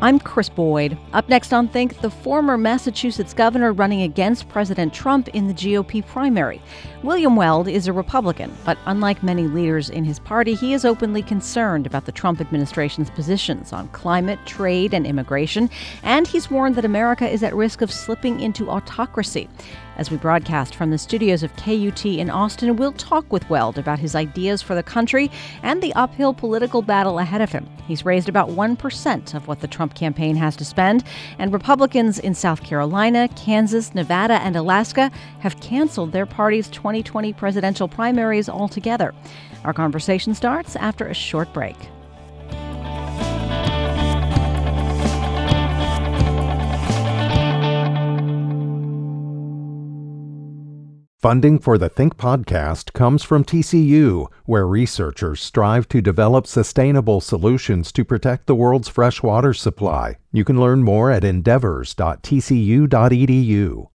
I'm Chris Boyd. Up next on Think, the former Massachusetts governor running against President Trump in the GOP primary. William Weld is a Republican, but unlike many leaders in his party, he is openly concerned about the Trump administration's positions on climate, trade, and immigration, and he's warned that America is at risk of slipping into autocracy. As we broadcast from the studios of KUT in Austin, we'll talk with Weld about his ideas for the country and the uphill political battle ahead of him. He's raised about 1% of what the Trump campaign has to spend, and Republicans in South Carolina, Kansas, Nevada, and Alaska have canceled their party's 2020 presidential primaries altogether. Our conversation starts after a short break. Funding for the Think podcast comes from TCU, where researchers strive to develop sustainable solutions to protect the world's fresh water supply. You can learn more at endeavors.tcu.edu.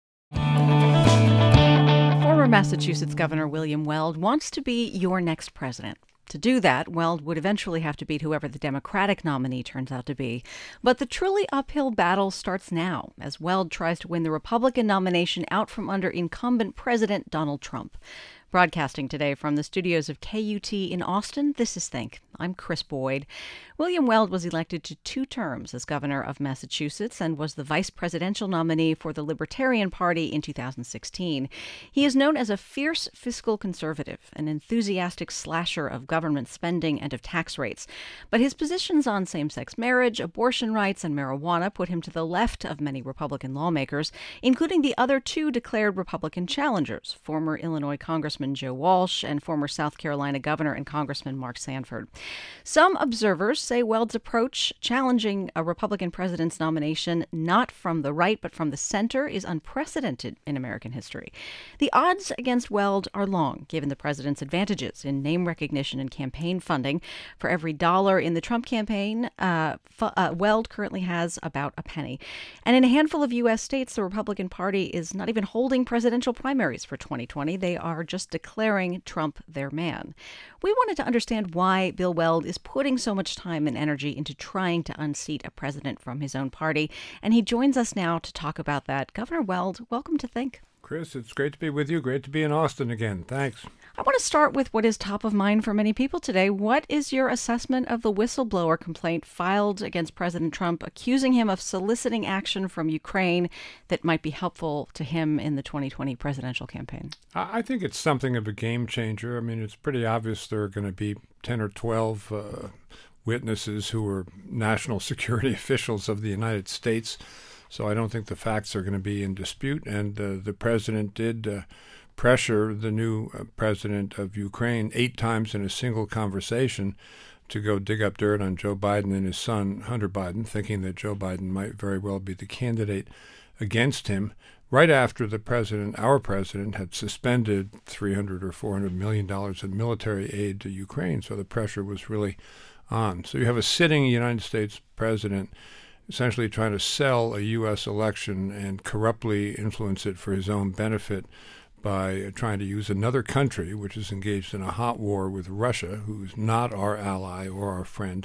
Former Massachusetts Governor William Weld wants to be your next president. To do that, Weld would eventually have to beat whoever the Democratic nominee turns out to be. But the truly uphill battle starts now, as Weld tries to win the Republican nomination out from under incumbent President Donald Trump. Broadcasting today from the studios of KUT in Austin, this is Think. I'm Chris Boyd. William Weld was elected to 2 terms as governor of Massachusetts and was the vice presidential nominee for the Libertarian Party in 2016. He is known as a fierce fiscal conservative, an enthusiastic slasher of government spending and of tax rates. But his positions on same-sex marriage, abortion rights, and marijuana put him to the left of many Republican lawmakers, including the other 2 declared Republican challengers, former Illinois Congressman Joe Walsh and former South Carolina Governor and Congressman Mark Sanford. Some observers say Weld's approach, challenging a Republican president's nomination not from the right but from the center, is unprecedented in American history. The odds against Weld are long, given the president's advantages in name recognition and campaign funding. For every dollar in the Trump campaign, Weld currently has about a penny. And in a handful of U.S. states, the Republican Party is not even holding presidential primaries for 2020. They are just declaring Trump their man. We wanted to understand why Bill Weld is putting so much time and energy into trying to unseat a president from his own party, and he joins us now to talk about that. Governor Weld, welcome to Think. Chris, it's great to be with you. Great to be in Austin again. Thanks. I want to start with what is top of mind for many people today. What is your assessment of the whistleblower complaint filed against President Trump, accusing him of soliciting action from Ukraine that might be helpful to him in the 2020 presidential campaign? I think it's something of a game changer. I mean, it's pretty obvious there are going to be 10 or 12 witnesses who are national security officials of the United States. So I don't think the facts are going to be in dispute. And the president did pressure the new president of Ukraine 8 times in a single conversation to go dig up dirt on Joe Biden and his son, Hunter Biden, thinking that Joe Biden might very well be the candidate against him, right after the president, our president, had suspended $300 or $400 million in military aid to Ukraine. So the pressure was really on. So you have a sitting United States president essentially trying to sell a U.S. election and corruptly influence it for his own benefit by trying to use another country, which is engaged in a hot war with Russia, who's not our ally or our friend,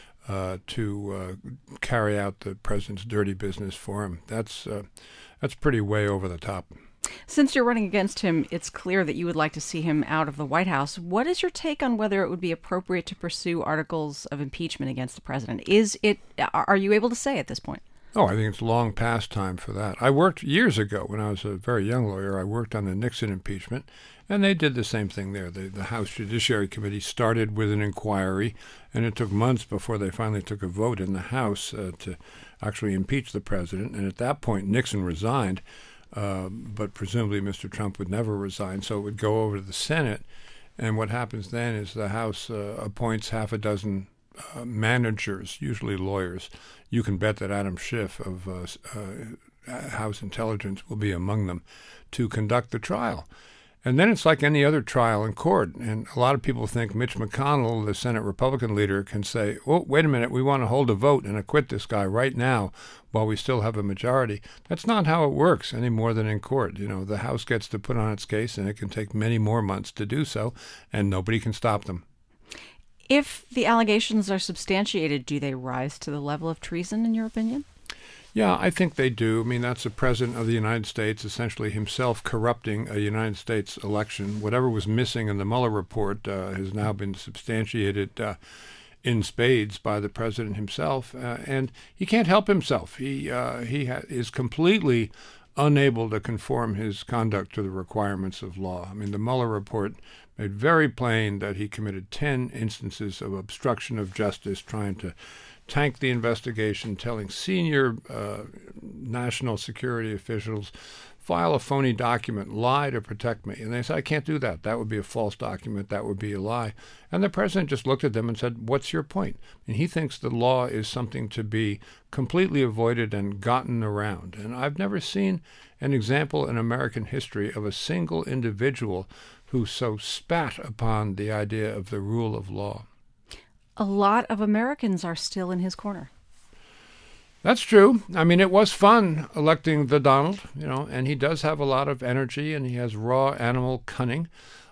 to carry out the president's dirty business for him. That's pretty way over the top. Since you're running against him, it's clear that you would like to see him out of the White House. What is your take on whether it would be appropriate to pursue articles of impeachment against the president? Are you able to say at this point? Oh, I think it's long past time for that. I worked years ago when I was a very young lawyer. I worked on the Nixon impeachment, and they did the same thing there. The House Judiciary Committee started with an inquiry, and it took months before they finally took a vote in the House to actually impeach the president. And at that point, Nixon resigned, but presumably Mr. Trump would never resign, so it would go over to the Senate. And what happens then is the House appoints half a dozen managers, usually lawyers. You can bet that Adam Schiff of House Intelligence will be among them to conduct the trial. And then it's like any other trial in court. And a lot of people think Mitch McConnell, the Senate Republican leader, can say, oh, wait a minute, we want to hold a vote and acquit this guy right now while we still have a majority. That's not how it works any more than in court. You know, the House gets to put on its case, and it can take many more months to do so, and nobody can stop them. If the allegations are substantiated, do they rise to the level of treason, in your opinion? Yeah, I think they do. I mean, that's the President of the United States essentially himself corrupting a United States election. Whatever was missing in the Mueller report has now been substantiated in spades by the President himself. And he can't help himself. He is completely unable to conform his conduct to the requirements of law. I mean, the Mueller report made very plain that he committed 10 instances of obstruction of justice, trying to tank the investigation, telling senior national security officials, file a phony document, lie to protect me. And they said, I can't do that. That would be a false document. That would be a lie. And the president just looked at them and said, what's your point? And he thinks the law is something to be completely avoided and gotten around. And I've never seen an example in American history of a single individual who so spat upon the idea of the rule of law. A lot of Americans are still in his corner. That's true. I mean, it was fun electing the Donald, and he does have a lot of energy and he has raw animal cunning.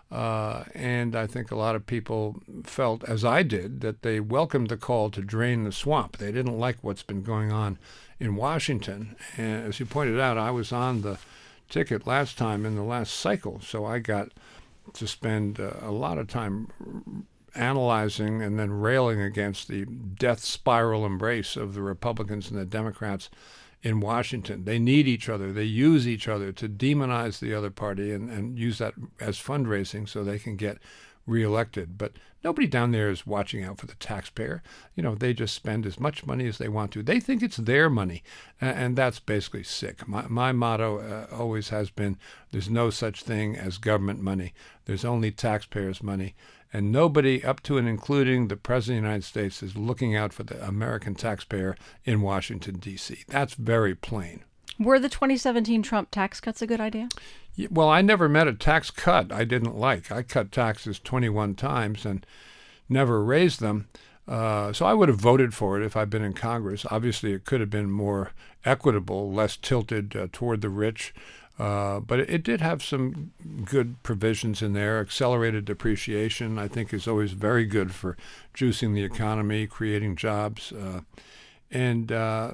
And I think a lot of people felt, as I did, that they welcomed the call to drain the swamp. They didn't like what's been going on in Washington. And as you pointed out, I was on the ticket last time in the last cycle, so I got to spend a lot of time analyzing and then railing against the death spiral embrace of the Republicans and the Democrats in Washington. They need each other. They use each other to demonize the other party and use that as fundraising so they can get reelected. But nobody down there is watching out for the taxpayer. They just spend as much money as they want to. They think it's their money, and that's basically sick. My motto always has been, there's no such thing as government money. There's only taxpayers' money. And nobody, up to and including the President of the United States, is looking out for the American taxpayer in Washington, D.C. That's very plain. Were the 2017 Trump tax cuts a good idea? Well, I never met a tax cut I didn't like. I cut taxes 21 times and never raised them. So I would have voted for it if I'd been in Congress. Obviously, it could have been more equitable, less tilted toward the rich. But it did have some good provisions in there. Accelerated depreciation, I think, is always very good for juicing the economy, creating jobs. And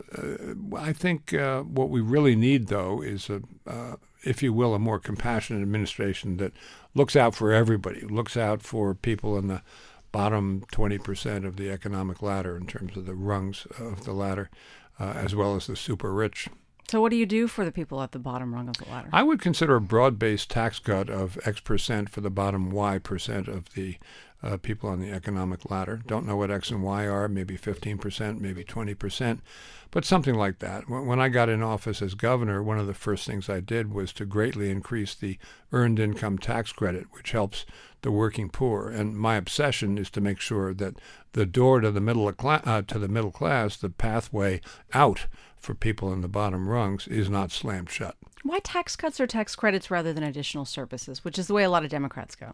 I think what we really need, though, is, if you will, a more compassionate administration that looks out for everybody, looks out for people in the bottom 20% of the economic ladder in terms of the rungs of the ladder, as well as the super rich. So what do you do for the people at the bottom rung of the ladder? I would consider a broad-based tax cut of X% for the bottom Y% of the people on the economic ladder. Don't know what X and Y are, maybe 15%, maybe 20%, but something like that. When I got in office as governor, one of the first things I did was to greatly increase the earned income tax credit, which helps the working poor. And my obsession is to make sure that the door to the middle class, the pathway out for people in the bottom rungs, is not slammed shut. Why tax cuts or tax credits rather than additional services, which is the way a lot of Democrats go?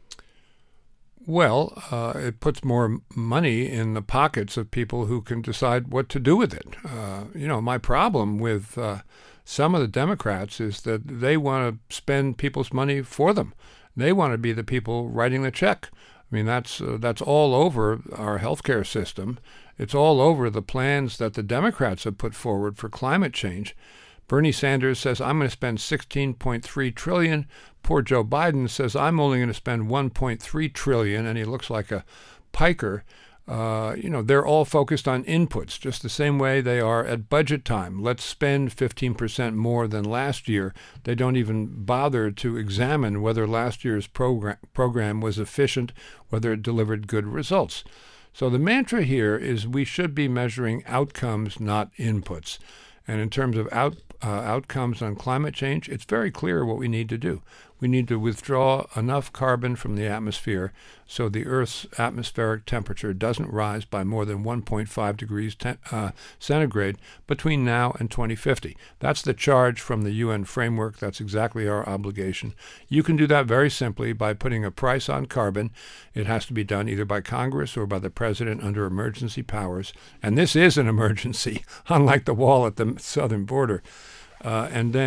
Well, it puts more money in the pockets of people who can decide what to do with it. My problem with some of the Democrats is that they want to spend people's money for them. They want to be the people writing the check. I mean, that's all over our healthcare system. It's all over the plans that the Democrats have put forward for climate change. Bernie Sanders says, I'm going to spend $16.3 trillion. Poor Joe Biden says, I'm only going to spend $1.3 trillion, and he looks like a piker. They're all focused on inputs, just the same way they are at budget time. Let's spend 15% more than last year. They don't even bother to examine whether last year's program was efficient, whether it delivered good results. So the mantra here is we should be measuring outcomes, not inputs. And in terms of outcomes on climate change, it's very clear what we need to do. We need to withdraw enough carbon from the atmosphere so the Earth's atmospheric temperature doesn't rise by more than 1.5 degrees centigrade between now and 2050. That's the charge from the UN framework. That's exactly our obligation. You can do that very simply by putting a price on carbon. It has to be done either by Congress or by the president under emergency powers. And this is an emergency, unlike the wall at the southern border. And then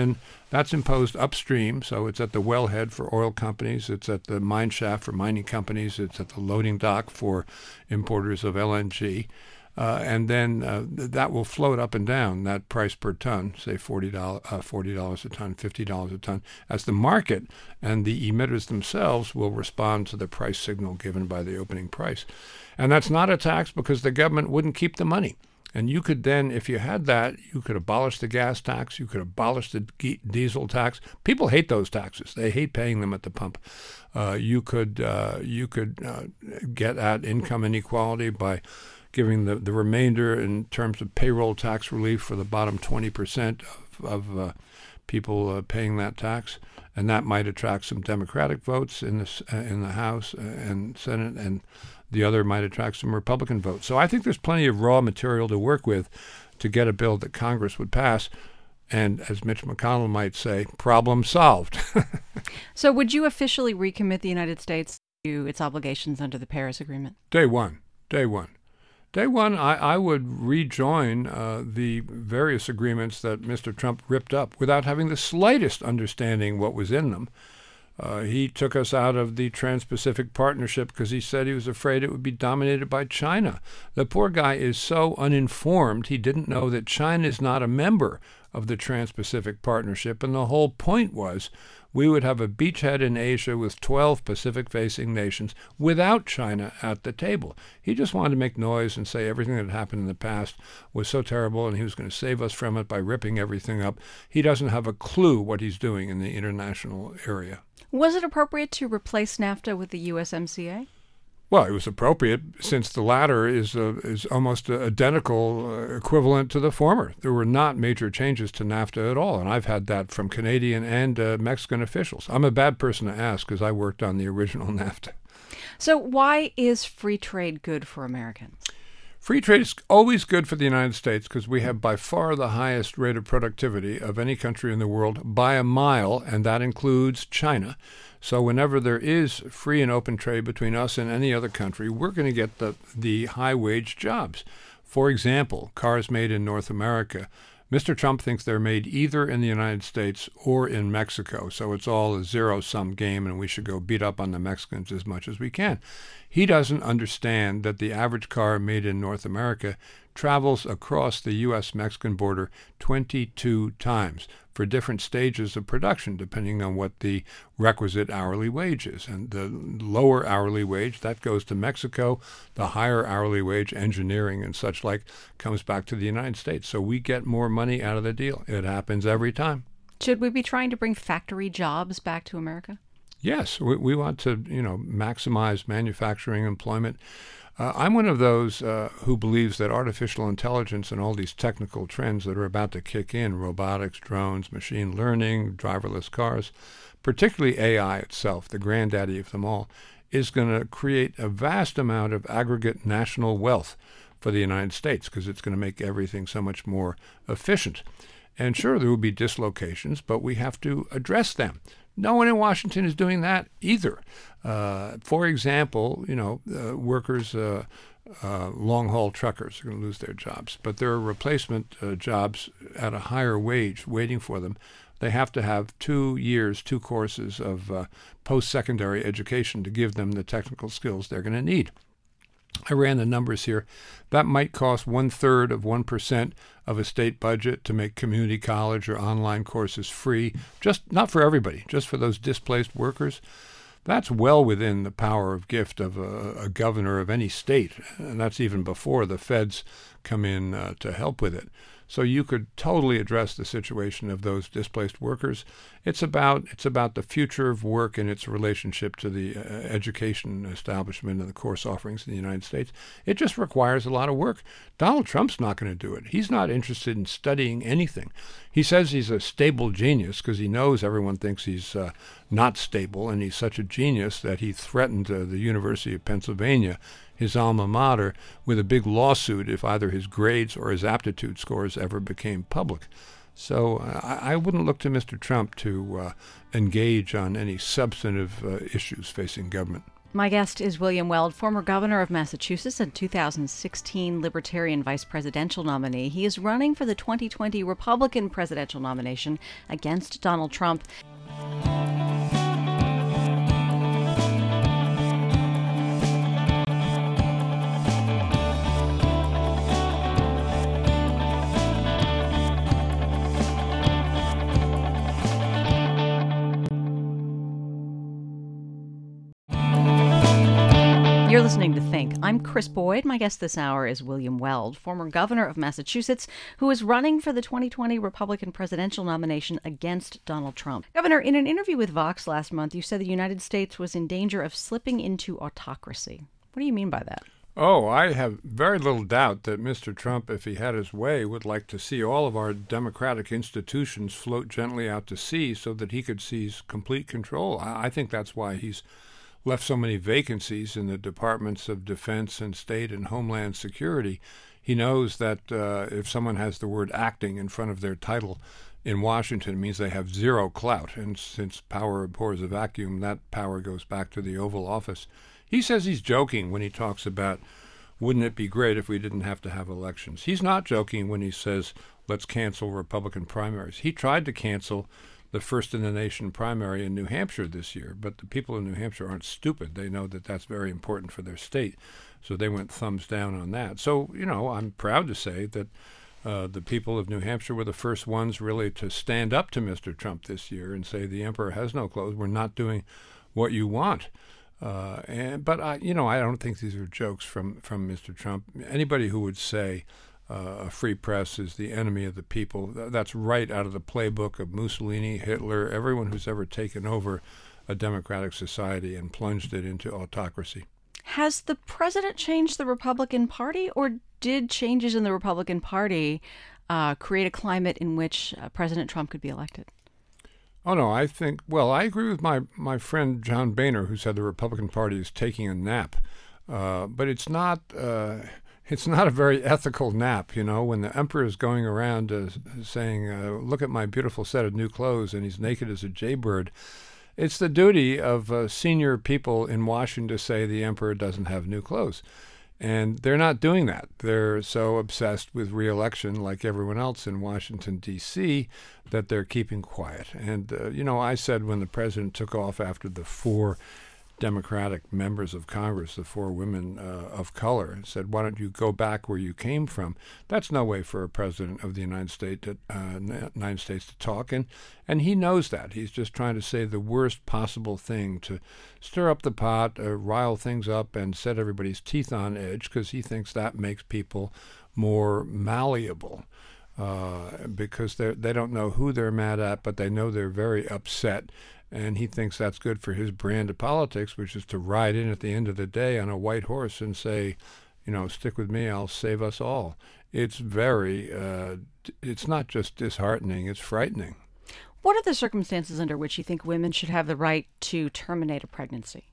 That's imposed upstream, so it's at the wellhead for oil companies, it's at the mine shaft for mining companies, it's at the loading dock for importers of LNG. And then that will float up and down, that price per ton, say $40 a ton, $50 a ton, as the market and the emitters themselves will respond to the price signal given by the opening price. And that's not a tax because the government wouldn't keep the money. And you could then, if you had that, you could abolish the gas tax, you could abolish the diesel tax. People hate those taxes. They hate paying them at the pump. You could get at income inequality by giving the remainder in terms of payroll tax relief for the bottom 20% of people paying that tax. And that might attract some Democratic votes in the House and Senate, and the other might attract some Republican votes. So I think there's plenty of raw material to work with to get a bill that Congress would pass. And as Mitch McConnell might say, problem solved. So would you officially recommit the United States to its obligations under the Paris Agreement? Day one, I would rejoin the various agreements that Mr. Trump ripped up without having the slightest understanding what was in them. He took us out of the Trans-Pacific Partnership because he said he was afraid it would be dominated by China. The poor guy is so uninformed, he didn't know that China is not a member of the Trans-Pacific Partnership, and the whole point was we would have a beachhead in Asia with 12 Pacific-facing nations without China at the table. He just wanted to make noise and say everything that happened in the past was so terrible and he was going to save us from it by ripping everything up. He doesn't have a clue what he's doing in the international area. Was it appropriate to replace NAFTA with the USMCA? Well, it was appropriate since the latter is almost identical equivalent to the former. There were not major changes to NAFTA at all, and I've had that from Canadian and Mexican officials. I'm a bad person to ask because I worked on the original NAFTA. So why is free trade good for Americans? Free trade is always good for the United States because we have by far the highest rate of productivity of any country in the world by a mile, and that includes China. So whenever there is free and open trade between us and any other country, we're going to get the high-wage jobs. For example, cars made in North America. Mr. Trump thinks they're made either in the United States or in Mexico, so it's all a zero-sum game, and we should go beat up on the Mexicans as much as we can. He doesn't understand that the average car made in North America travels across the U.S.-Mexican border 22 times for different stages of production, depending on what the requisite hourly wage is. And the lower hourly wage, that goes to Mexico. The higher hourly wage, engineering and such like, comes back to the United States. So we get more money out of the deal. It happens every time. Should we be trying to bring factory jobs back to America? Yes, we want to, maximize manufacturing employment. I'm one of those who believes that artificial intelligence and all these technical trends that are about to kick in, robotics, drones, machine learning, driverless cars, particularly AI itself, the granddaddy of them all, is going to create a vast amount of aggregate national wealth for the United States because it's going to make everything so much more efficient. And sure, there will be dislocations, but we have to address them. No one in Washington is doing that either. For example, workers, long-haul truckers are going to lose their jobs, but there are replacement jobs at a higher wage waiting for them. They have to have 2 years, 2 courses of post-secondary education to give them the technical skills they're going to need. I ran the numbers here. That might cost 1/3 of 1% of a state budget to make community college or online courses free, just not for everybody, just for those displaced workers. That's well within the power of gift of a governor of any state, and that's even before the feds come in to help with it. So you could totally address the situation of those displaced workers. It's about the future of work and its relationship to the education establishment and the course offerings in the United States. It just requires a lot of work. Donald Trump's not going to do it. He's not interested in studying anything. He says he's a stable genius because he knows everyone thinks he's not stable, and he's such a genius that he threatened the University of Pennsylvania, his alma mater, with a big lawsuit if either his grades or his aptitude scores ever became public. So I wouldn't look to Mr. Trump to engage on any substantive issues facing government. My guest is William Weld, former governor of Massachusetts and 2016 Libertarian vice presidential nominee. He is running for the 2020 Republican presidential nomination against Donald Trump. You're listening to Think. I'm Chris Boyd. My guest this hour is William Weld, former governor of Massachusetts, who is running for the 2020 Republican presidential nomination against Donald Trump. Governor, in an interview with Vox last month, you said the United States was in danger of slipping into autocracy. What do you mean by that? Oh, I have very little doubt that Mr. Trump, if he had his way, would like to see all of our democratic institutions float gently out to sea so that he could seize complete control. I think that's why he's left so many vacancies in the Departments of Defense and State and Homeland Security. He knows that if someone has the word acting in front of their title in Washington, it means they have zero clout. And since power abhors a vacuum, that power goes back to the Oval Office. He says he's joking when he talks about, wouldn't it be great if we didn't have to have elections? He's not joking when he says, let's cancel Republican primaries. He tried to cancel the first-in-the-nation primary in New Hampshire this year, but the people in New Hampshire aren't stupid. They know that that's very important for their state, so they went thumbs down on that. So, I'm proud to say that the people of New Hampshire were the first ones really to stand up to Mr. Trump this year and say, the emperor has no clothes. We're not doing what you want. But I don't think these are jokes from Mr. Trump. Anybody who would say a free press is the enemy of the people, that's right out of the playbook of Mussolini, Hitler, everyone who's ever taken over a democratic society and plunged it into autocracy. Has the president changed the Republican Party, or did changes in the Republican Party create a climate in which President Trump could be elected? Oh, no, I agree with my friend John Boehner, who said the Republican Party is taking a nap. But it's not a very ethical nap, when the emperor is going around saying, look at my beautiful set of new clothes, and he's naked as a jaybird. It's the duty of senior people in Washington to say the emperor doesn't have new clothes. And they're not doing that. They're so obsessed with re-election, like everyone else in Washington, D.C., that they're keeping quiet. And, I said when the president took off after the 4 Democratic members of Congress, the 4 women of color, said, why don't you go back where you came from? That's no way for a president of the United States to talk. And he knows that. He's just trying to say the worst possible thing to stir up the pot, rile things up, and set everybody's teeth on edge, because he thinks that makes people more malleable. Because they don't know who they're mad at, but they know they're very upset. And he thinks that's good for his brand of politics, which is to ride in at the end of the day on a white horse and say, stick with me, I'll save us all. It's it's not just disheartening, it's frightening. What are the circumstances under which you think women should have the right to terminate a pregnancy?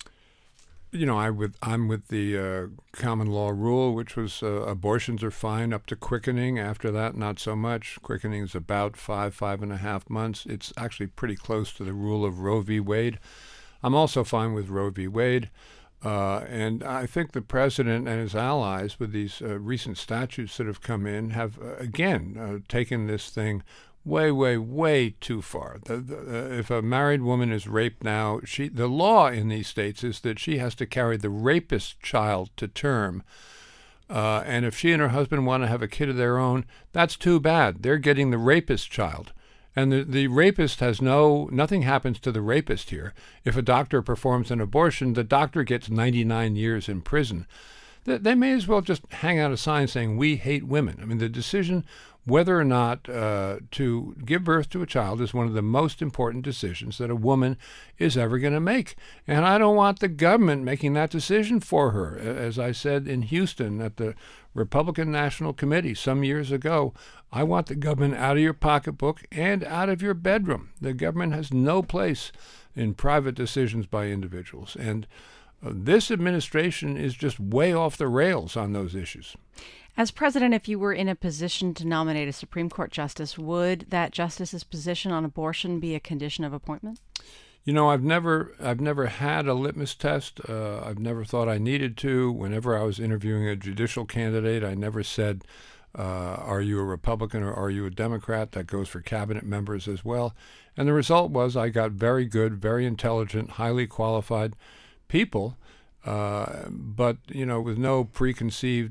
I'm with the common law rule, which was abortions are fine up to quickening. After that, not so much. Quickening is about 5.5 months. It's actually pretty close to the rule of Roe v. Wade. I'm also fine with Roe v. Wade. And I think the president and his allies, with these recent statutes that have come in, have, again, taken this thing way, way, way too far. If a married woman is raped now, the law in these states is that she has to carry the rapist's child to term. And if she and her husband want to have a kid of their own, that's too bad. They're getting the rapist's child. And the rapist has nothing happens to the rapist here. If a doctor performs an abortion, the doctor gets 99 years in prison. They may as well just hang out a sign saying, we hate women. I mean, the decision whether or not to give birth to a child is one of the most important decisions that a woman is ever going to make. And I don't want the government making that decision for her. As I said in Houston at the Republican National Committee some years ago, I want the government out of your pocketbook and out of your bedroom. The government has no place in private decisions by individuals. And this administration is just way off the rails on those issues. As president, if you were in a position to nominate a Supreme Court justice, would that justice's position on abortion be a condition of appointment? I've never had a litmus test. I've never thought I needed to. Whenever I was interviewing a judicial candidate, I never said, are you a Republican or are you a Democrat? That goes for cabinet members as well. And the result was I got very good, very intelligent, highly qualified people, but with no preconceived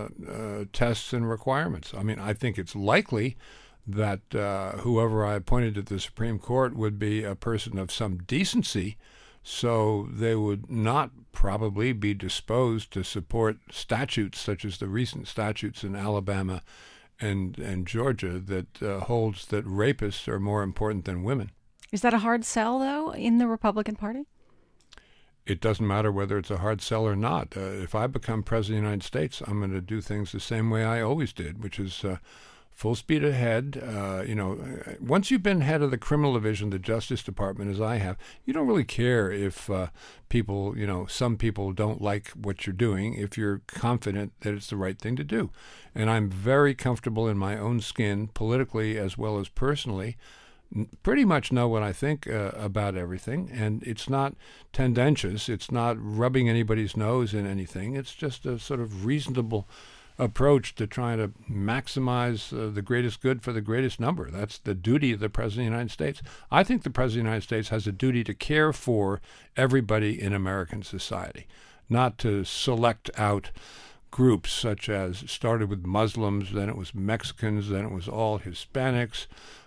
tests and requirements. I mean, I think it's likely that whoever I appointed to the Supreme Court would be a person of some decency, so they would not probably be disposed to support statutes such as the recent statutes in Alabama and Georgia that holds that rapists are more important than women. Is that a hard sell, though, in the Republican Party? It doesn't matter whether it's a hard sell or not. If I become president of the United States, I'm going to do things the same way I always did, which is full speed ahead. Once you've been head of the criminal division, the Justice Department, as I have, you don't really care if people, some people don't like what you're doing if you're confident that it's the right thing to do. And I'm very comfortable in my own skin, politically as well as personally. Pretty much know what I think about everything, and it's not tendentious. It's not rubbing anybody's nose in anything. It's just a sort of reasonable approach to trying to maximize the greatest good for the greatest number. That's the duty of the President of the United States. I think the President of the United States has a duty to care for everybody in American society, not to select out groups such as started with Muslims, then it was Mexicans, then it was all Hispanics.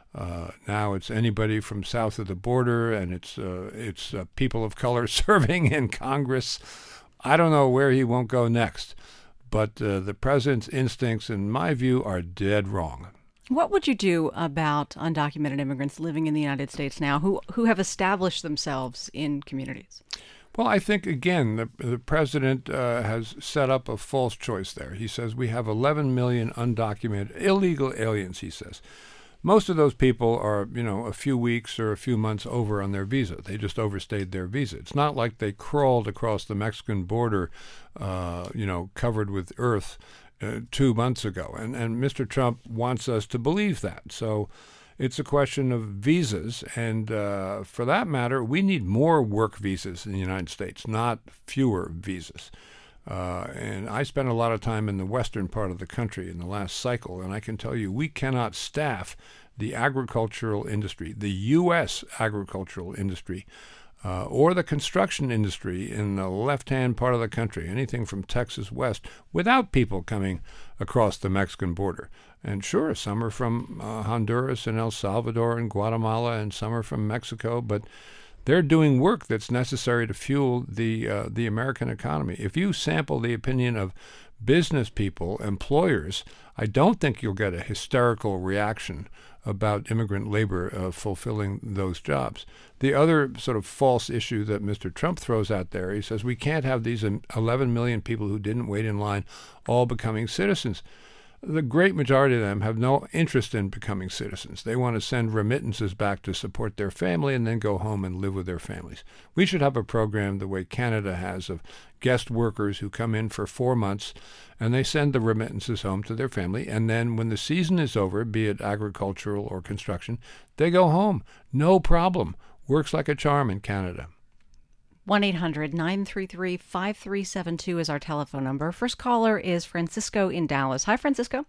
Now it's anybody from south of the border, and it's people of color serving in Congress. I don't know where he won't go next. But the president's instincts, in my view, are dead wrong. What would you do about undocumented immigrants living in the United States now who have established themselves in communities? Well, I think, again, the president has set up a false choice there. He says we have 11 million undocumented illegal aliens, he says. Most of those people are, a few weeks or a few months over on their visa. They just overstayed their visa. It's not like they crawled across the Mexican border, covered with earth 2 months ago. And Mr. Trump wants us to believe that. So it's a question of visas. And for that matter, we need more work visas in the United States, not fewer visas. And I spent a lot of time in the western part of the country in the last cycle, and I can tell you we cannot staff the agricultural industry, the U.S. agricultural industry, or the construction industry in the left-hand part of the country, anything from Texas west, without people coming across the Mexican border. And sure, some are from Honduras and El Salvador and Guatemala, and some are from Mexico, but they're doing work that's necessary to fuel the American economy. If you sample the opinion of business people, employers, I don't think you'll get a hysterical reaction about immigrant labor fulfilling those jobs. The other sort of false issue that Mr. Trump throws out there, he says we can't have these 11 million people who didn't wait in line all becoming citizens. The great majority of them have no interest in becoming citizens. They want to send remittances back to support their family and then go home and live with their families. We should have a program the way Canada has of guest workers who come in for 4 months and they send the remittances home to their family. And then when the season is over, be it agricultural or construction, they go home. No problem. Works like a charm in Canada. 1-800-933-5372 is our telephone number. First caller is Francisco in Dallas. Hi, Francisco.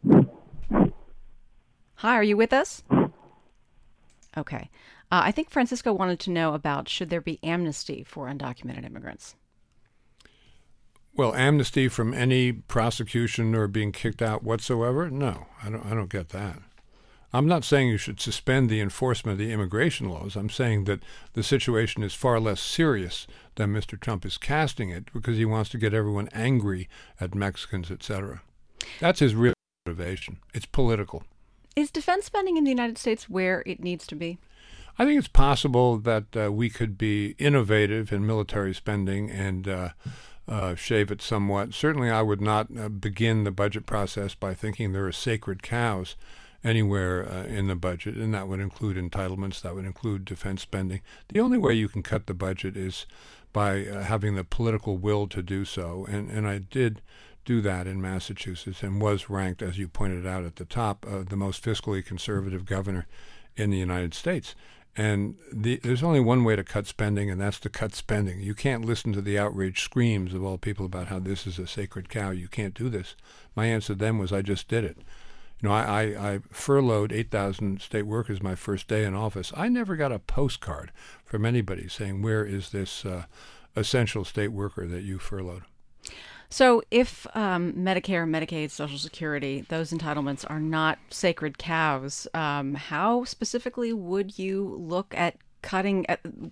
Hi, are you with us? Okay. I think Francisco wanted to know about should there be amnesty for undocumented immigrants? Well, amnesty from any prosecution or being kicked out whatsoever? No, I don't get that. I'm not saying you should suspend the enforcement of the immigration laws. I'm saying that the situation is far less serious than Mr. Trump is casting it because he wants to get everyone angry at Mexicans, etc. That's his real motivation. It's political. Is defense spending in the United States where it needs to be? I think it's possible that we could be innovative in military spending and shave it somewhat. Certainly I would not begin the budget process by thinking there are sacred cows anywhere in the budget, and that would include entitlements, that would include defense spending. The only way you can cut the budget is by having the political will to do so, and I did do that in Massachusetts and was ranked, as you pointed out at the top, the most fiscally conservative governor in the United States. And there's only one way to cut spending, and that's to cut spending. You can't listen to the outraged screams of all people about how this is a sacred cow. You can't do this. My answer to them was, I just did it. I furloughed 8,000 state workers my first day in office. I never got a postcard from anybody saying, where is this essential state worker that you furloughed? So if Medicare, Medicaid, Social Security, those entitlements are not sacred cows, how specifically would you look at cutting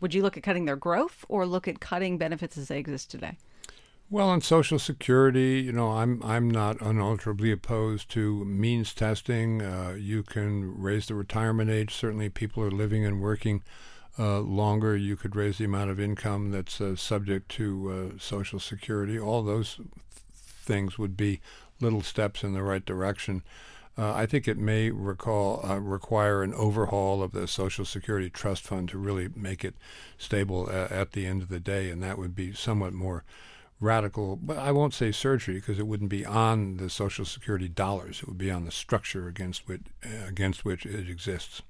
their growth, or look at cutting benefits as they exist today? Well, on Social Security, I'm not unalterably opposed to means testing. You can raise the retirement age. Certainly people are living and working longer. You could raise the amount of income that's subject to Social Security. All those things would be little steps in the right direction. I think it may require an overhaul of the Social Security Trust Fund to really make it stable at the end of the day, and that would be somewhat more radical. But I won't say surgery, because it wouldn't be on the Social Security dollars. It would be on the structure against which it exists.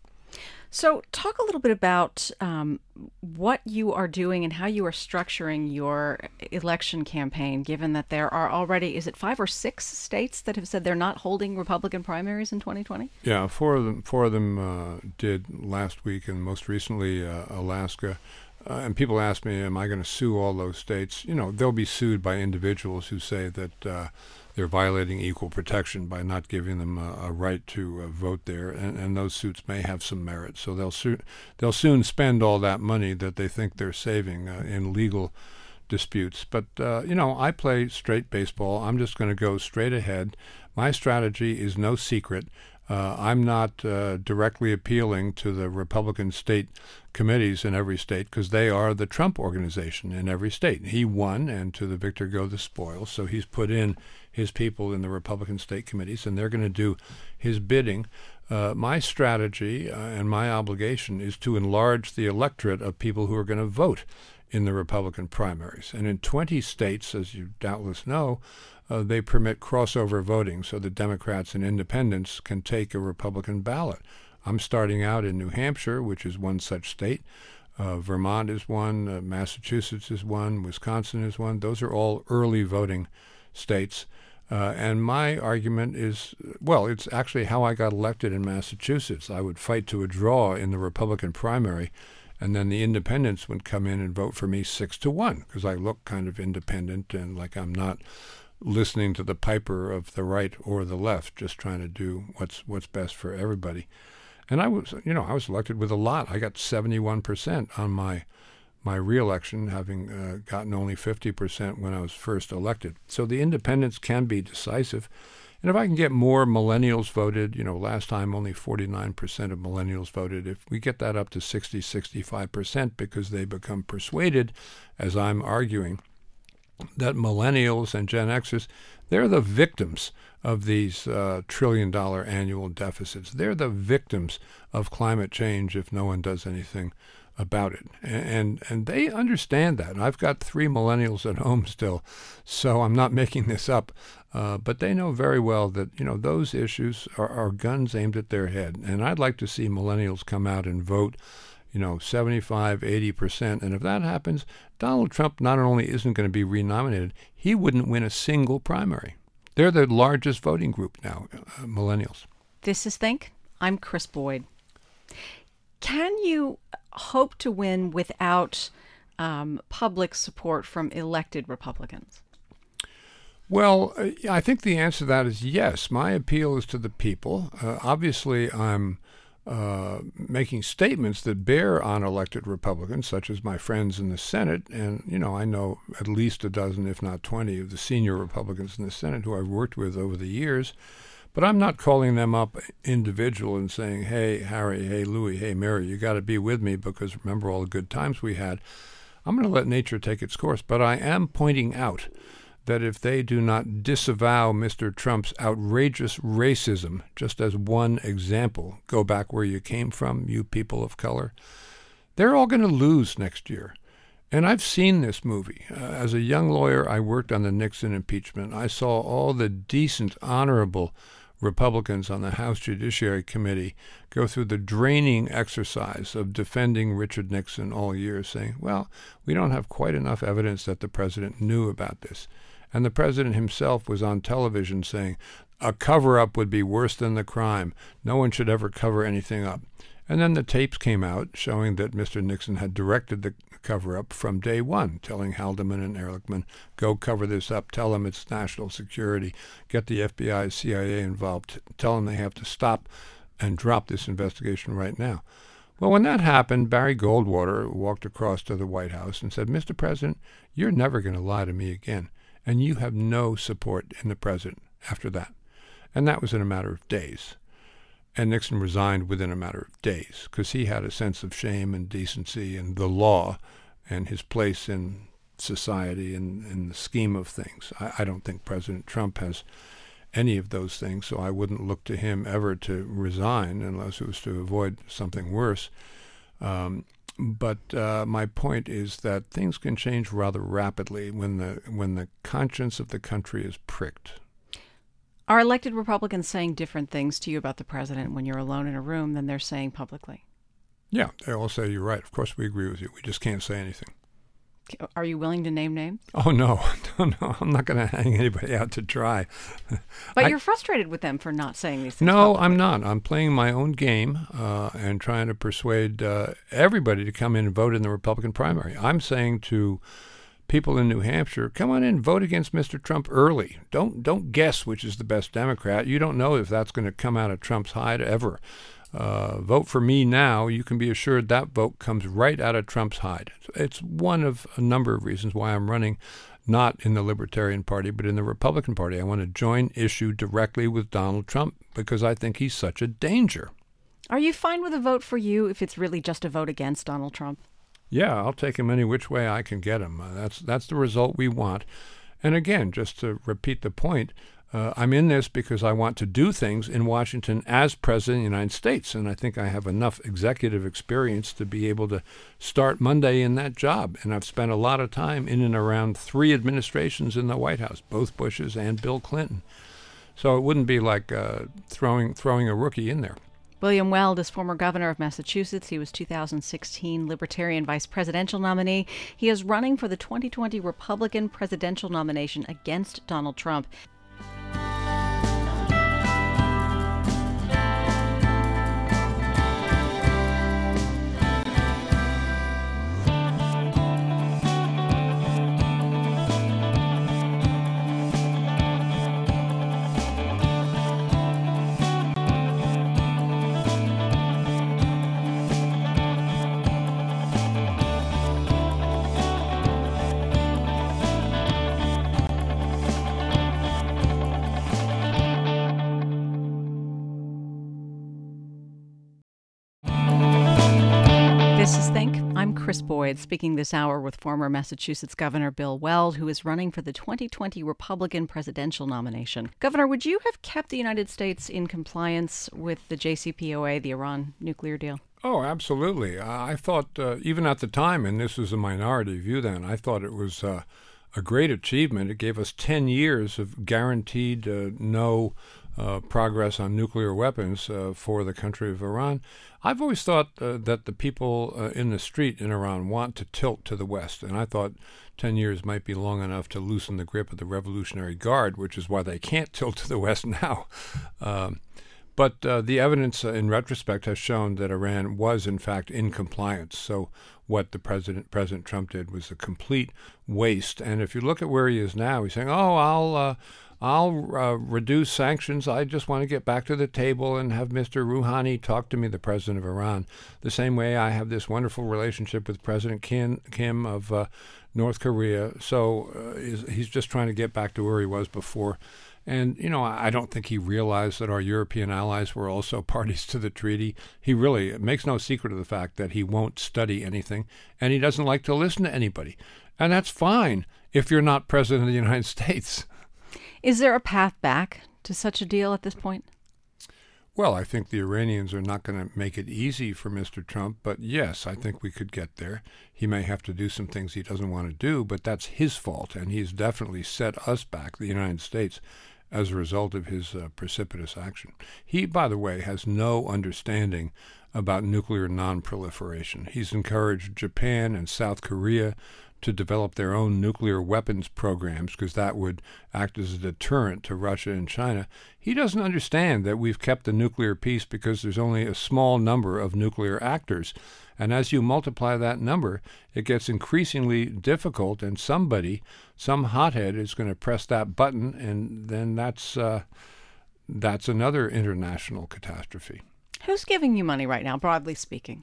So talk a little bit about what you are doing and how you are structuring your election campaign, given that there are already, is it 5 or 6 states that have said they're not holding Republican primaries in 2020? Yeah, four of them did last week, and most recently Alaska. And people ask me, am I going to sue all those states? They'll be sued by individuals who say that they're violating equal protection by not giving them a right to vote there, and those suits may have some merit. So they'll soon spend all that money that they think they're saving in legal disputes. But I play straight baseball. I'm just going to go straight ahead. My strategy is no secret. I'm not directly appealing to the Republican state committees in every state, because they are the Trump organization in every state. He won, and to the victor go the spoils. So he's put in his people in the Republican state committees, and they're going to do his bidding. My strategy and my obligation is to enlarge the electorate of people who are going to vote in the Republican primaries. And in 20 states, as you doubtless know, they permit crossover voting, so the Democrats and independents can take a Republican ballot. I'm starting out in New Hampshire, which is one such state. Vermont is one. Massachusetts is one. Wisconsin is one. Those are all early voting states. And my argument is, well, it's actually how I got elected in Massachusetts. I would fight to a draw in the Republican primary, and then the independents would come in and vote for me 6-1, because I look kind of independent and like I'm not listening to the piper of the right or the left, just trying to do what's best for everybody. And I was elected with a lot. I got 71% on my re-election, having gotten only 50% when I was first elected. So the independents can be decisive. And if I can get more millennials voted, last time only 49% of millennials voted. If we get that up to 60-65% because they become persuaded, as I'm arguing, that millennials and Gen Xers, they're the victims of these trillion-dollar annual deficits. They're the victims of climate change if no one does anything about it. And they understand that. I've got 3 millennials at home still, so I'm not making this up. But they know very well that, those issues are guns aimed at their head. And I'd like to see millennials come out and vote 75, 80%. And if that happens, Donald Trump not only isn't going to be renominated, he wouldn't win a single primary. They're the largest voting group now, millennials. This is Think. I'm Chris Boyd. Can you hope to win without public support from elected Republicans? Well, I think the answer to that is yes. My appeal is to the people. Obviously, I'm making statements that bear on elected Republicans, such as my friends in the Senate. And, I know at least a dozen, if not 20, of the senior Republicans in the Senate who I've worked with over the years. But I'm not calling them up individual and saying, hey, Harry, hey, Louie, hey, Mary, you got to be with me because remember all the good times we had. I'm going to let nature take its course. But I am pointing out that if they do not disavow Mr. Trump's outrageous racism, just as one example, go back where you came from, you people of color, they're all going to lose next year. And I've seen this movie. As a young lawyer, I worked on the Nixon impeachment. I saw all the decent, honorable Republicans on the House Judiciary Committee go through the draining exercise of defending Richard Nixon all year, saying, well, we don't have quite enough evidence that the president knew about this. And the president himself was on television saying, a cover-up would be worse than the crime. No one should ever cover anything up. And then the tapes came out showing that Mr. Nixon had directed the cover-up from day one, telling Haldeman and Ehrlichman, go cover this up, tell them it's national security, get the FBI, CIA involved, tell them they have to stop and drop this investigation right now. Well, when that happened, Barry Goldwater walked across to the White House and said, Mr. President, you're never going to lie to me again. And you have no support in the president after that. And that was in a matter of days. And Nixon resigned within a matter of days because he had a sense of shame and decency and the law and his place in society and in the scheme of things. I don't think President Trump has any of those things, so I wouldn't look to him ever to resign unless it was to avoid something worse. But my point is that things can change rather rapidly when the conscience of the country is pricked. Are elected Republicans saying different things to you about the president when you're alone in a room than they're saying publicly? Yeah, they all say you're right. Of course we agree with you. We just can't say anything. Are you willing to name names? Oh, no. No, I'm not going to hang anybody out to dry. But you're frustrated with them for not saying these things No, publicly. I'm not. I'm playing my own game and trying to persuade everybody to come in and vote in the Republican primary. I'm saying to people in New Hampshire, come on in, vote against Mr. Trump early. Don't guess which is the best Democrat. You don't know if that's going to come out of Trump's hide ever. Vote for me now. You can be assured that vote comes right out of Trump's hide. It's one of a number of reasons why I'm running not in the Libertarian Party, but in the Republican Party. I want to join issue directly with Donald Trump because I think he's such a danger. Are you fine with a vote for you if it's really just a vote against Donald Trump? Yeah, I'll take him any which way I can get him. That's the result we want. And again, just to repeat the point, I'm in this because I want to do things in Washington as President of the United States, and I think I have enough executive experience to be able to start Monday in that job. And I've spent a lot of time in and around 3 administrations in the White House, both Bush's and Bill Clinton. So it wouldn't be like throwing a rookie in there. William Weld is former governor of Massachusetts. He was 2016 Libertarian vice presidential nominee. He is running for the 2020 Republican presidential nomination against Donald Trump. This is Think. I'm Chris Boyd, speaking this hour with former Massachusetts Governor Bill Weld, who is running for the 2020 Republican presidential nomination. Governor, would you have kept the United States in compliance with the JCPOA, the Iran nuclear deal? Oh, absolutely. I thought, even at the time, and this was a minority view then, I thought it was a great achievement. It gave us 10 years of guaranteed no progress on nuclear weapons for the country of Iran. I've always thought that the people in the street in Iran want to tilt to the West, and I thought 10 years might be long enough to loosen the grip of the Revolutionary Guard, which is why they can't tilt to the West now. But the evidence in retrospect has shown that Iran was, in fact, in compliance. So what the President Trump did was a complete waste. And if you look at where he is now, he's saying, oh, I'll reduce sanctions. I just want to get back to the table and have Mr. Rouhani talk to me, the president of Iran, the same way I have this wonderful relationship with President Kim of North Korea. So he's just trying to get back to where he was before. And, you know, I don't think he realized that our European allies were also parties to the treaty. He really makes no secret of the fact that he won't study anything, and he doesn't like to listen to anybody. And that's fine if you're not president of the United States. Is there a path back to such a deal at this point? Well, I think the Iranians are not going to make it easy for Mr. Trump, but yes, I think we could get there. He may have to do some things he doesn't want to do, but that's his fault, and he's definitely set us back, the United States. as a result of his precipitous action. He, by the way, has no understanding about nuclear non-proliferation. He's encouraged Japan and South Korea to develop their own nuclear weapons programs because that would act as a deterrent to Russia and China. He doesn't understand that we've kept the nuclear peace because there's only a small number of nuclear actors. And as you multiply that number, it gets increasingly difficult, and some hothead is going to press that button, and then that's another international catastrophe. Who's giving you money right now, broadly speaking?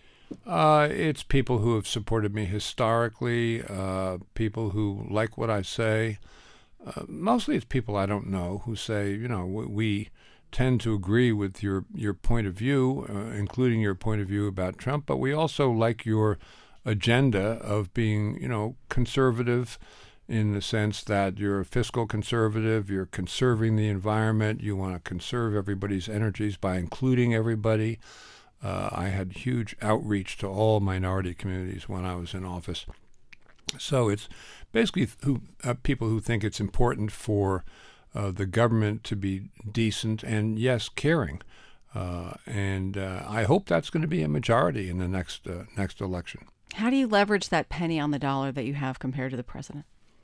It's people who have supported me historically, people who like what I say. Mostly it's people I don't know who say, we tend to agree with your point of view, including your point of view about Trump, but we also like your agenda of being, conservative in the sense that you're a fiscal conservative, you're conserving the environment, you want to conserve everybody's energies by including everybody. I had huge outreach to all minority communities when I was in office. So it's basically people who think it's important for the government to be decent and, yes, caring. And I hope that's going to be a majority in the next election. How do you leverage that penny on the dollar that you have compared to the president?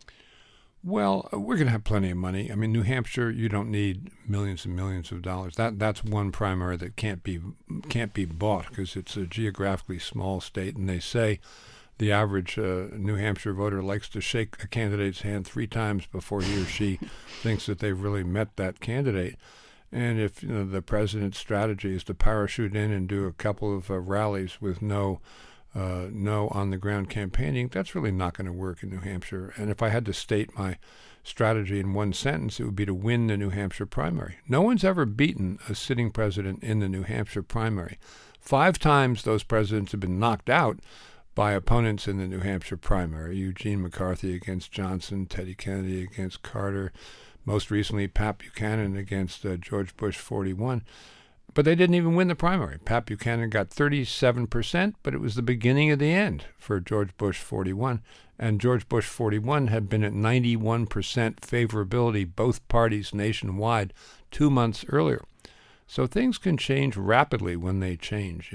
Well, we're going to have plenty of money. I mean, New Hampshire, you don't need millions and millions of dollars. That's one primary that can't be bought because it's a geographically small state, and they say the average New Hampshire voter likes to shake a candidate's hand 3 times before he or she thinks that they've really met that candidate. And if the president's strategy is to parachute in and do a couple of rallies with no on-the-ground campaigning, that's really not going to work in New Hampshire. And if I had to state my strategy in one sentence, it would be to win the New Hampshire primary. No one's ever beaten a sitting president in the New Hampshire primary. 5 times those presidents have been knocked out by opponents in the New Hampshire primary. Eugene McCarthy against Johnson, Teddy Kennedy against Carter, most recently Pat Buchanan against George Bush 41. But they didn't even win the primary. Pat Buchanan got 37%, but it was the beginning of the end for George Bush 41. And George Bush 41 had been at 91% favorability, both parties nationwide, 2 months earlier. So things can change rapidly when they change,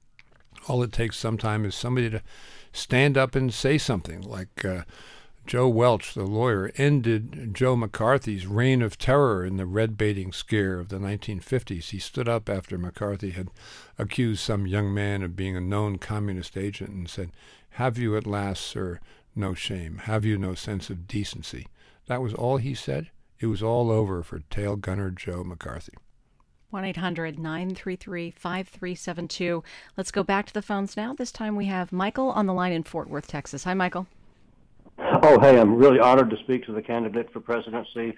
All it takes sometime is somebody to stand up and say something like Joe Welch, the lawyer, ended Joe McCarthy's reign of terror in the red baiting scare of the 1950s. He stood up after McCarthy had accused some young man of being a known communist agent and said, "Have you at last, sir, no shame? Have you no sense of decency?" That was all he said. It was all over for tail gunner Joe McCarthy. 1-800-933-5372. Let's go back to the phones now. This time we have Michael on the line in Fort Worth, Texas. Hi, Michael. Oh, hey, I'm really honored to speak to the candidate for presidency.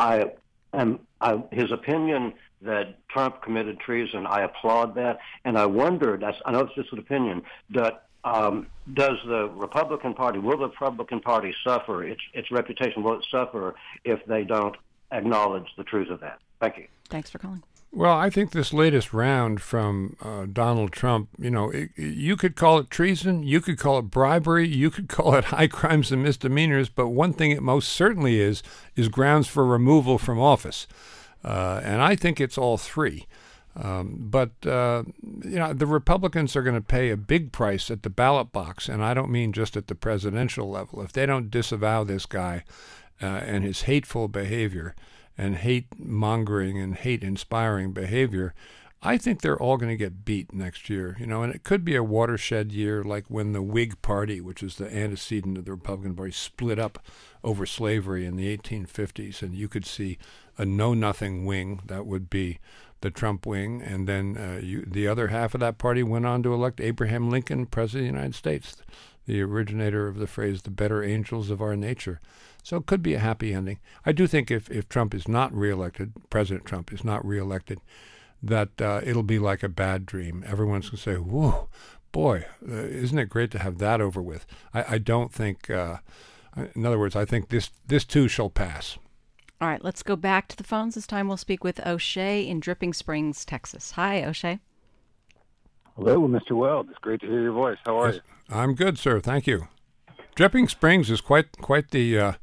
His opinion that Trump committed treason, I applaud that. And I wondered, I know it's just an opinion, that does the Republican Party, will the Republican Party suffer, its reputation, will it suffer if they don't acknowledge the truth of that? Thank you. Thanks for calling. Well, I think this latest round from Donald Trump, you could call it treason, you could call it bribery, you could call it high crimes and misdemeanors, but one thing it most certainly is grounds for removal from office. And I think it's all three. But the Republicans are going to pay a big price at the ballot box, and I don't mean just at the presidential level. If they don't disavow this guy and his hateful behavior, and hate-mongering and hate-inspiring behavior, I think they're all going to get beat next year. And it could be a watershed year like when the Whig Party, which is the antecedent of the Republican Party, split up over slavery in the 1850s, and you could see a know-nothing wing, that would be the Trump wing, and then the other half of that party went on to elect Abraham Lincoln President of the United States, the originator of the phrase, the better angels of our nature. So it could be a happy ending. I do think if Trump is not reelected, President Trump is not reelected, that it'll be like a bad dream. Everyone's going to say, whoa, boy, isn't it great to have that over with? I don't think, in other words, I think this too shall pass. All right, let's go back to the phones. This time we'll speak with O'Shea in Dripping Springs, Texas. Hi, O'Shea. Hello, Mr. Weld. It's great to hear your voice. How are you? I'm good, sir. Thank you. Dripping Springs is quite the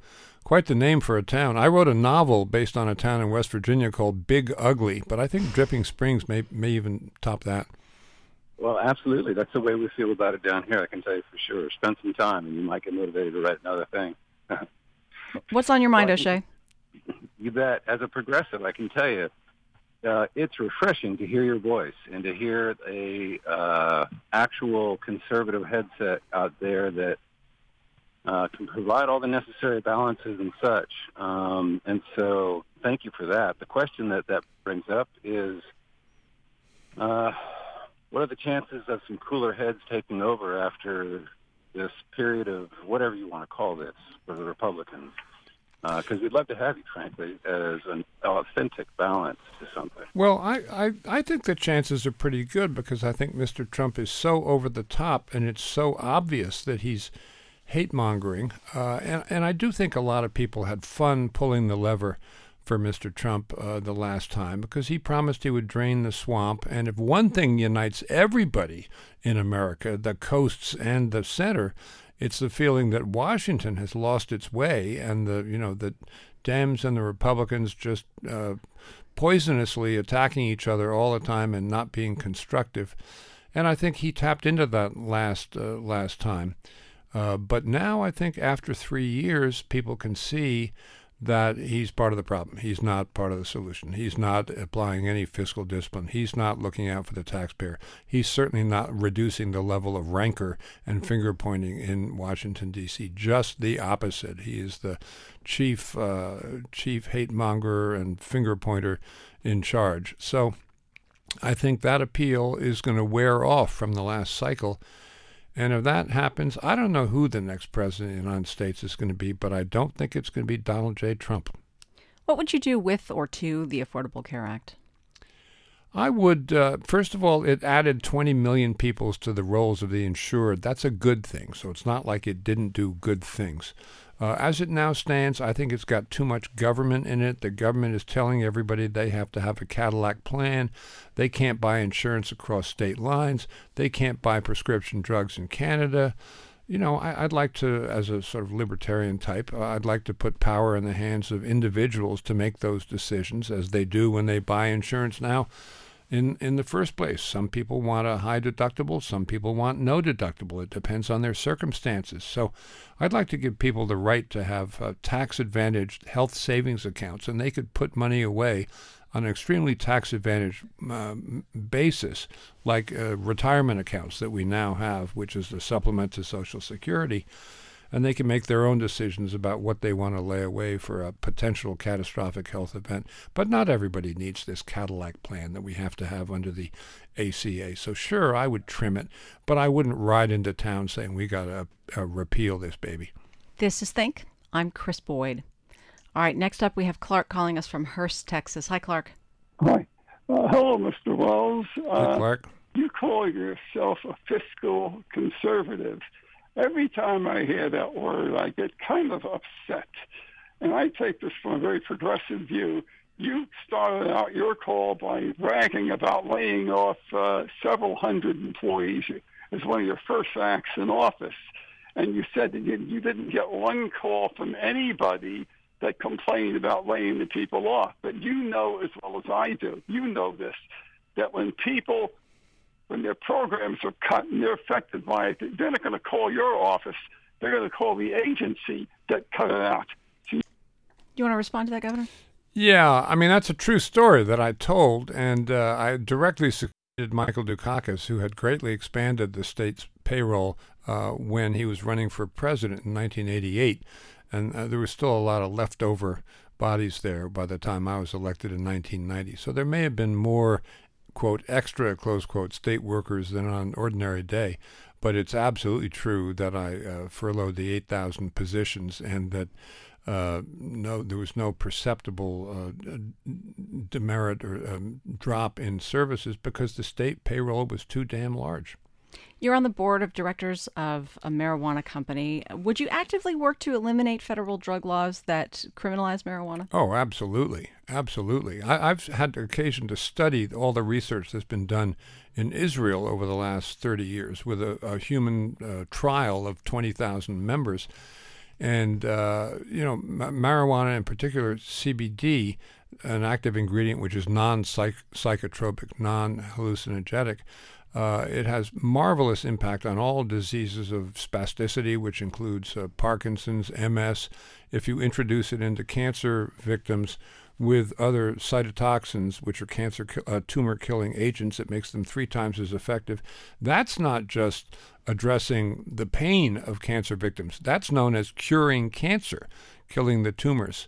Quite the name for a town. I wrote a novel based on a town in West Virginia called Big Ugly, but I think Dripping Springs may even top that. Well, absolutely. That's the way we feel about it down here, I can tell you for sure. Spend some time, and you might get motivated to write another thing. What's on your mind, O'Shea? You bet. As a progressive, I can tell you, it's refreshing to hear your voice and to hear a actual conservative headset out there that can provide all the necessary balances and such. And so thank you for that. The question that brings up is, what are the chances of some cooler heads taking over after this period of whatever you want to call this for the Republicans? Because we'd love to have you, frankly, as an authentic balance to something. Well, I think the chances are pretty good because I think Mr. Trump is so over the top and it's so obvious that he's hate-mongering. And I do think a lot of people had fun pulling the lever for Mr. Trump the last time because he promised he would drain the swamp. And if one thing unites everybody in America, the coasts and the center, it's the feeling that Washington has lost its way, and the Dems and the Republicans just poisonously attacking each other all the time and not being constructive. And I think he tapped into that last time. But now I think after 3 years, people can see that he's part of the problem. He's not part of the solution. He's not applying any fiscal discipline. He's not looking out for the taxpayer. He's certainly not reducing the level of rancor and finger-pointing in Washington, D.C. Just the opposite. He is the chief hate-monger and finger-pointer in charge. So I think that appeal is going to wear off from the last cycle. And if that happens, I don't know who the next president of the United States is going to be, but I don't think it's going to be Donald J. Trump. What would you do with or to the Affordable Care Act? I would, first of all, it added 20 million people to the rolls of the insured. That's a good thing. So it's not like it didn't do good things. As it now stands, I think it's got too much government in it. The government is telling everybody they have to have a Cadillac plan. They can't buy insurance across state lines. They can't buy prescription drugs in Canada. You know, I'd like to, as a sort of libertarian type, I'd like to put power in the hands of individuals to make those decisions, as they do when they buy insurance now. In the first place, some people want a high deductible, some people want no deductible. It depends on their circumstances. So I'd like to give people the right to have tax-advantaged health savings accounts, and they could put money away on an extremely tax-advantaged basis, like retirement accounts that we now have, which is the supplement to Social Security. And they can make their own decisions about what they want to lay away for a potential catastrophic health event. But not everybody needs this Cadillac plan that we have to have under the ACA. So sure, I would trim it, but I wouldn't ride into town saying we got to repeal this baby. This is Think. I'm Chris Boyd. All right, next up we have Clark calling us from Hurst, Texas. Hi, Clark. Hi. Hello, Mr. Wells. Hey, Clark. You call yourself a fiscal conservative. Every time I hear that word, I get kind of upset. And I take this from a very progressive view. You started out your call by bragging about laying off several hundred employees as one of your first acts in office. And you said that you didn't get one call from anybody that complained about laying the people off. But you know as well as I do, you know this, that when their programs are cut and they're affected by it, they're not going to call your office. They're going to call the agency that cut it out. You want to respond to that, Governor? Yeah, I mean, that's a true story that I told, and I directly succeeded Michael Dukakis, who had greatly expanded the state's payroll when he was running for president in 1988. And there was still a lot of leftover bodies there by the time I was elected in 1990. So there may have been more, quote, extra, close quote, state workers than on an ordinary day. But it's absolutely true that I furloughed the 8,000 positions and that there was no perceptible demerit or drop in services because the state payroll was too damn large. You're on the board of directors of a marijuana company. Would you actively work to eliminate federal drug laws that criminalize marijuana? Oh, absolutely. Absolutely. I've had occasion to study all the research that's been done in Israel over the last 30 years with a human trial of 20,000 members. And, marijuana, in particular CBD, an active ingredient which is non-psychotropic, non-hallucinogenic, it has marvelous impact on all diseases of spasticity, which includes Parkinson's, MS. If you introduce it into cancer victims with other cytotoxins, which are tumor-killing agents, it makes them 3 times as effective. That's not just addressing the pain of cancer victims. That's known as curing cancer, killing the tumors.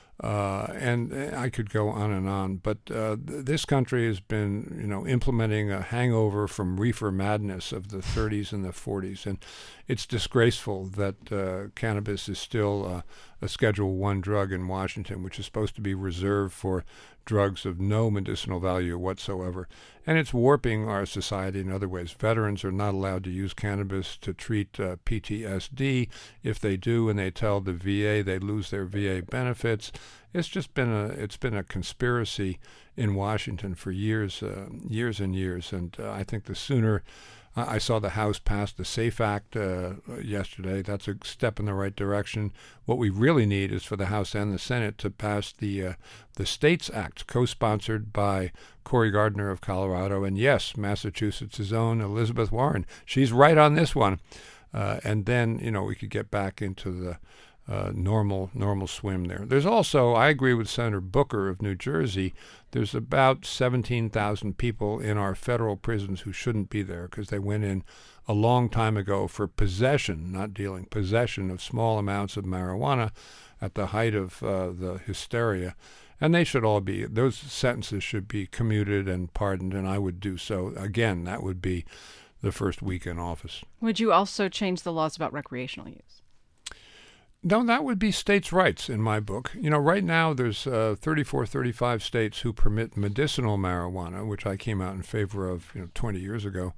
And I could go on, but this country has been, implementing a hangover from reefer madness of the 30s and the 40s, and it's disgraceful that cannabis is still a Schedule I drug in Washington, which is supposed to be reserved for drugs of no medicinal value whatsoever. And it's warping our society in other ways. Veterans are not allowed to use cannabis to treat PTSD. If they do and they tell the VA, they lose their VA benefits. It's just been a conspiracy in Washington for years and years. And I think the sooner I saw the House pass the SAFE Act yesterday. That's a step in the right direction. What we really need is for the House and the Senate to pass the States Act, co-sponsored by Cory Gardner of Colorado, and yes, Massachusetts' own Elizabeth Warren. She's right on this one. And then, we could get back into the normal swim there. There's also, I agree with Senator Booker of New Jersey, there's about 17,000 people in our federal prisons who shouldn't be there because they went in a long time ago for possession, not dealing, possession of small amounts of marijuana at the height of the hysteria. And they should all be, those sentences should be commuted and pardoned, and I would do so. Again, that would be the first week in office. Would you also change the laws about recreational use? No, that would be states' rights in my book. Right now there's 34, 35 states who permit medicinal marijuana, which I came out in favor of 20 years ago.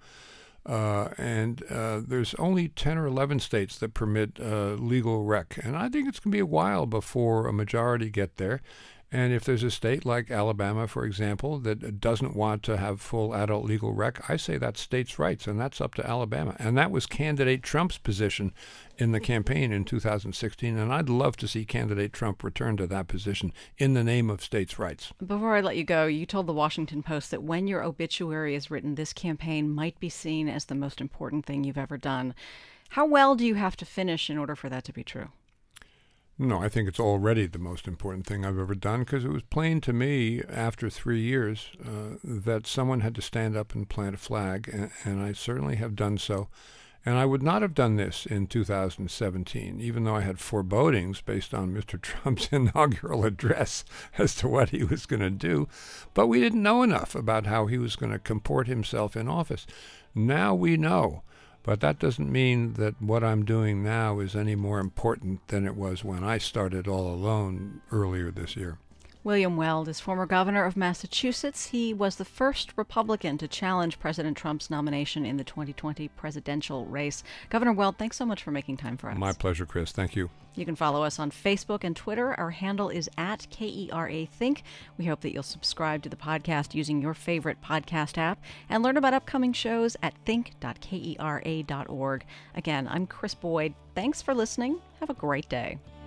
And there's only 10 or 11 states that permit legal rec. And I think it's going to be a while before a majority get there. And if there's a state like Alabama, for example, that doesn't want to have full adult legal rec, I say that's states' rights, and that's up to Alabama. And that was candidate Trump's position in the campaign in 2016, and I'd love to see candidate Trump return to that position in the name of states' rights. Before I let you go, you told the Washington Post that when your obituary is written, this campaign might be seen as the most important thing you've ever done. How well do you have to finish in order for that to be true? No, I think it's already the most important thing I've ever done because it was plain to me after 3 years that someone had to stand up and plant a flag, and I certainly have done so. And I would not have done this in 2017, even though I had forebodings based on Mr. Trump's inaugural address as to what he was going to do. But we didn't know enough about how he was going to comport himself in office. Now we know. But that doesn't mean that what I'm doing now is any more important than it was when I started all alone earlier this year. William Weld is former governor of Massachusetts. He was the first Republican to challenge President Trump's nomination in the 2020 presidential race. Governor Weld, thanks so much for making time for us. My pleasure, Chris. Thank you. You can follow us on Facebook and Twitter. Our handle is @KERAThink. We hope that you'll subscribe to the podcast using your favorite podcast app and learn about upcoming shows at think.kera.org. Again, I'm Chris Boyd. Thanks for listening. Have a great day.